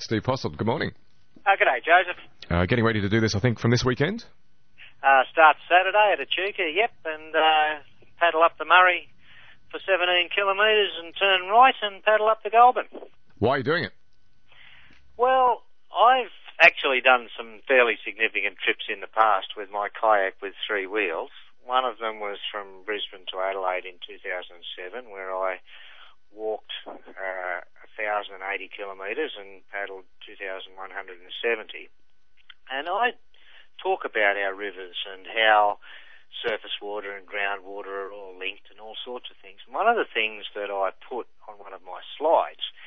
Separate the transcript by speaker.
Speaker 1: Steve Posselt, good morning.
Speaker 2: Good day, Joseph.
Speaker 1: Getting ready to do this, I think, from this weekend?
Speaker 2: Start Saturday at Echuca, and paddle up the Murray for 17 kilometres and turn right and paddle up the Goulburn.
Speaker 1: Why are you doing it?
Speaker 2: Well, I've actually done some fairly significant trips in the past with my kayak with three wheels. One of them was from Brisbane to Adelaide in 2007, where I walked 1,080 kilometres and paddled 2,170. And I talk about our rivers and how surface water and groundwater are all linked and all sorts of things. One of the things that I put on one of my slides